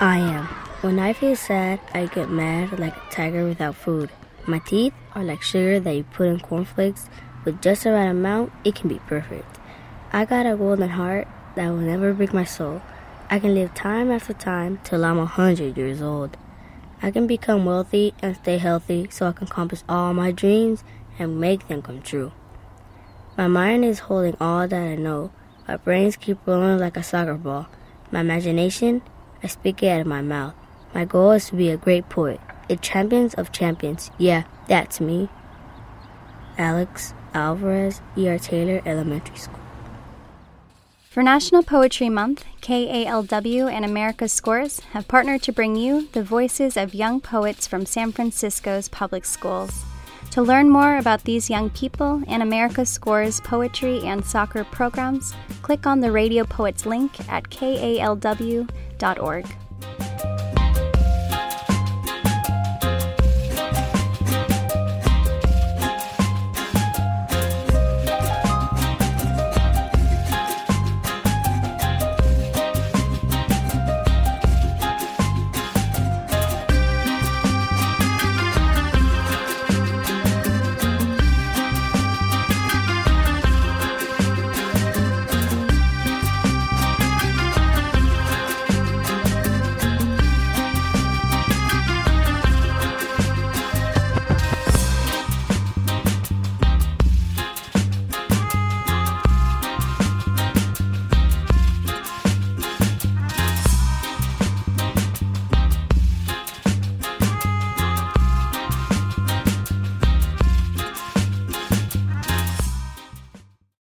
I am. When I feel sad, I get mad like a tiger without food. My teeth are like sugar that you put in cornflakes. With just the right amount, it can be perfect. I got a golden heart that will never break my soul. I can live time after time till I'm 100 years old. I can become wealthy and stay healthy so I can accomplish all my dreams and make them come true. My mind is holding all that I know. My brains keep rolling like a soccer ball. My imagination, I speak it out of my mouth. My goal is to be a great poet, a champion of champions. Yeah, that's me. Alex Alvarez, E.R. Taylor Elementary School. For National Poetry Month, KALW and America's Scores have partnered to bring you the voices of young poets from San Francisco's public schools. To learn more about these young people and America's Scores poetry and soccer programs, click on the Radio Poets link at kalw.org.